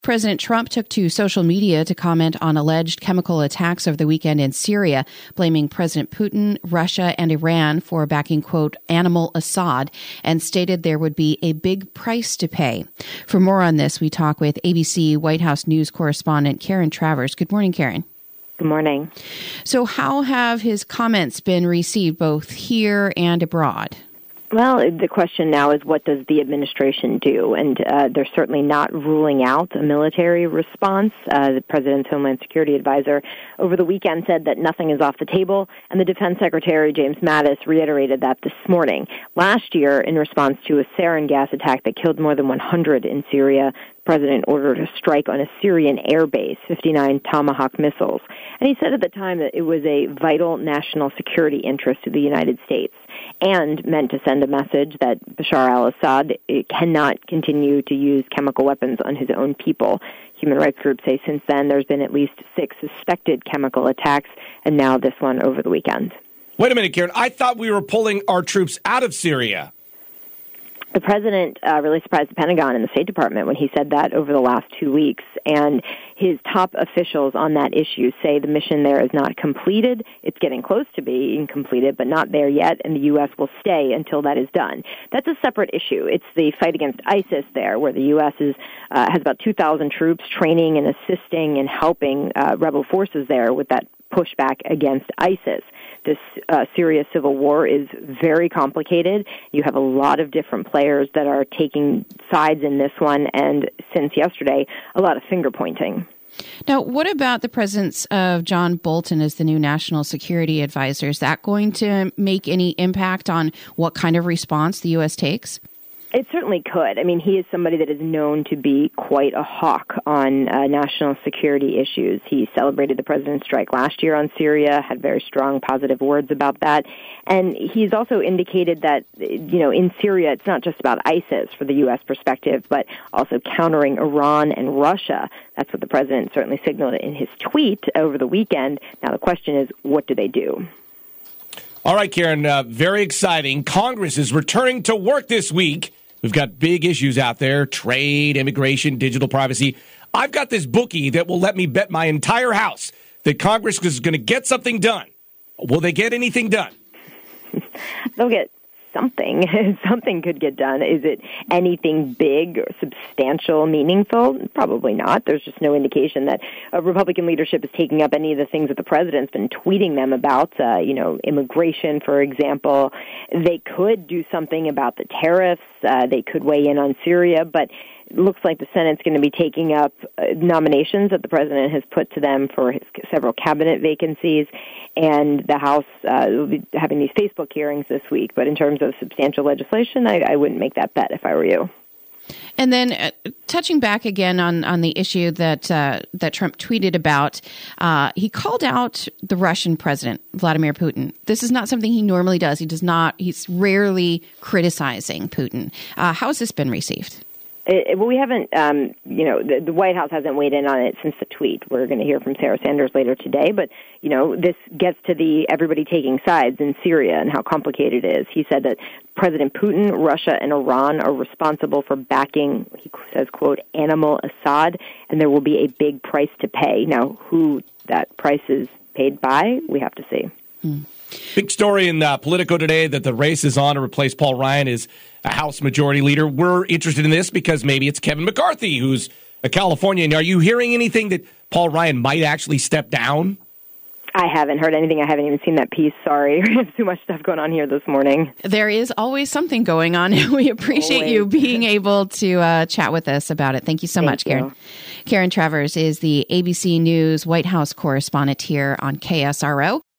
President Trump took to social media to comment on alleged chemical attacks over the weekend in Syria, blaming President Putin, Russia, and Iran for backing, quote, animal Assad, and stated there would be a big price to pay. For more on this, we talk with ABC White House News correspondent Karen Travers. Good morning, Karen. Good morning. So how have his comments been received both here and abroad? Well, the question now is, what does the administration do? And they're certainly not ruling out a military response. The President's Homeland Security advisor over the weekend said that nothing is off the table, and the Defense Secretary, James Mattis, reiterated that this morning. Last year, in response to a sarin gas attack that killed more than 100 in Syria, the President ordered a strike on a Syrian air base, 59 Tomahawk missiles. And he said at the time that it was a vital national security interest to the United States and meant to send a message that Bashar al-Assad cannot continue to use chemical weapons on his own people. Human rights groups say since then there's been at least 6 suspected chemical attacks, and now this one over the weekend. Wait a minute, Karen. I thought we were pulling our troops out of Syria. The president really surprised the Pentagon and the State Department when he said that over the last 2 weeks. And his top officials on that issue say the mission there is not completed. It's getting close to being completed, but not there yet, and the U.S. will stay until that is done. That's a separate issue. It's the fight against ISIS there, where the U.S. has about 2,000 troops training and assisting and helping rebel forces there with that pushback against ISIS. This Syria civil war is very complicated. You have a lot of different players that are taking sides in this one, and since yesterday, a lot of finger-pointing. Now, what about the presence of John Bolton as the new national security advisor? Is that going to make any impact on what kind of response the U.S. takes? It certainly could. I mean, he is somebody that is known to be quite a hawk on national security issues. He celebrated the president's strike last year on Syria, had very strong positive words about that. And he's also indicated that, in Syria, it's not just about ISIS for the U.S. perspective, but also countering Iran and Russia. That's what the president certainly signaled in his tweet over the weekend. Now, the question is, what do they do? All right, Karen, very exciting. Congress is returning to work this week. We've got big issues out there: trade, immigration, digital privacy. I've got this bookie that will let me bet my entire house that Congress is going to get something done. Will they get anything done? They'll get something. Something could get done. Is it anything big or substantial, meaningful? Probably not. There's just no indication that Republican leadership is taking up any of the things that the president's been tweeting them about, immigration, for example. They could do something about the tariffs. They could weigh in on Syria, but it looks like the Senate's going to be taking up nominations that the president has put to them for his several cabinet vacancies, and the House will be having these Facebook hearings this week. But in terms of substantial legislation, I wouldn't make that bet if I were you. And then touching back again on the issue that Trump tweeted about, he called out the Russian president, Vladimir Putin. This is not something he normally does. He's rarely criticizing Putin. How has this been received? Well, we haven't, the White House hasn't weighed in on it since the tweet. We're going to hear from Sarah Sanders later today, but, this gets to everybody taking sides in Syria and how complicated it is. He said that President Putin, Russia, and Iran are responsible for backing, he says, quote, animal Assad, and there will be a big price to pay. Now, who that price is paid by, we have to see. Big story in Politico today that the race is on to replace Paul Ryan as a House Majority Leader. We're interested in this because maybe it's Kevin McCarthy, who's a Californian. Are you hearing anything that Paul Ryan might actually step down? I haven't heard anything. I haven't even seen that piece. Sorry. There's too much stuff going on here this morning. There is always something going on. We appreciate you being able to chat with us about it. Thank you so much, Karen. Karen Travers is the ABC News White House correspondent here on KSRO.